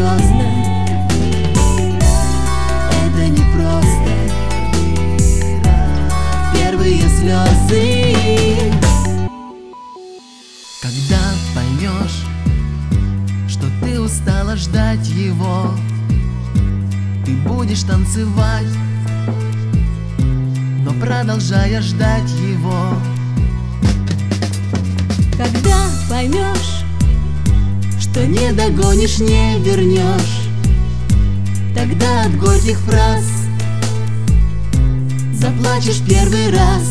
серьезно. Это не просто первые слезы. Когда поймешь, что ты устала ждать его, ты будешь танцевать, но продолжая ждать его. Когда поймешь, что не догонишь, не вернешь, тогда от горьких фраз заплачешь первый раз.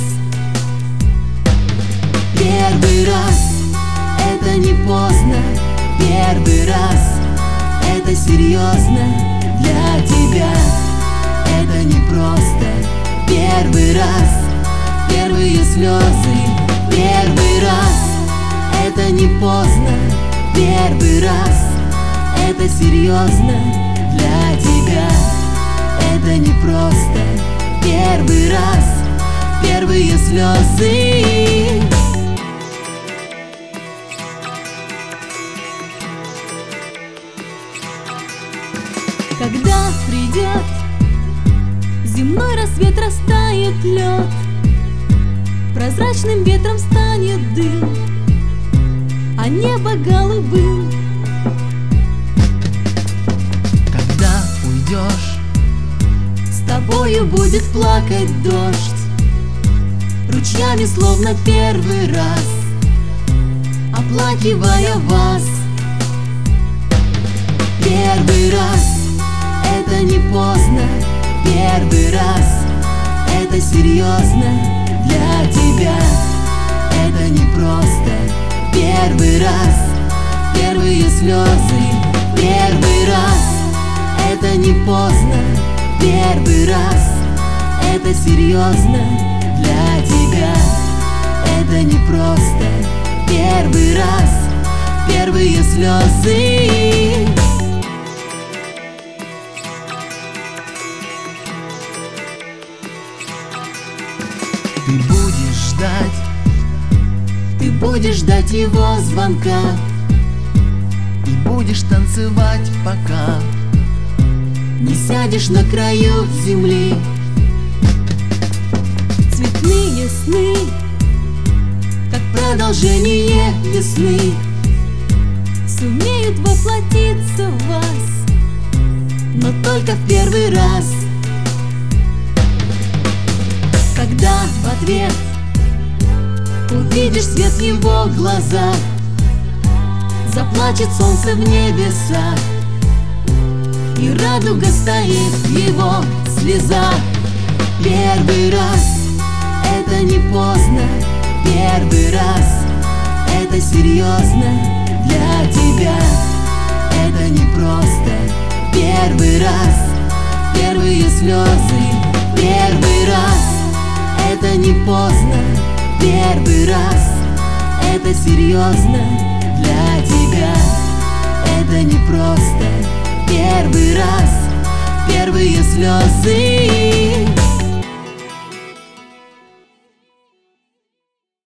Первый раз — это не поздно, первый раз — это серьезно для тебя. Это не просто первый раз, первые слезы. Первый раз — это не поздно, первый раз — это серьезно для тебя. Это не просто первый раз, первые слезы. когда придет земной рассвет, растает лед, прозрачным ветром станет дым, а небо голубым. Когда уйдешь, с тобою будет плакать дождь, ручьями словно первый раз, оплакивая вас. Первый раз — это не поздно, первый раз — это серьезно для тебя. Это не просто первый раз, первые слезы. Первый раз — это не поздно, первый раз — это серьезно для тебя. Это не просто первый раз, первые слезы. Ты будешь ждать, ты будешь ждать его звонка, и будешь танцевать, пока не сядешь на краю земли. Цветные сны, как продолжение весны, сумеют воплотиться в вас, но только в первый раз. Когда в ответ увидишь свет в его глазах, заплачет солнце в небесах, и радуга стоит в его слезах. Первый раз — это не поздно, первый раз — это серьезно для тебя. Это не просто первый раз, первые слезы. Первый раз — это не поздно, первый раз — это серьезно для тебя. Это не просто первый раз, первые слезы.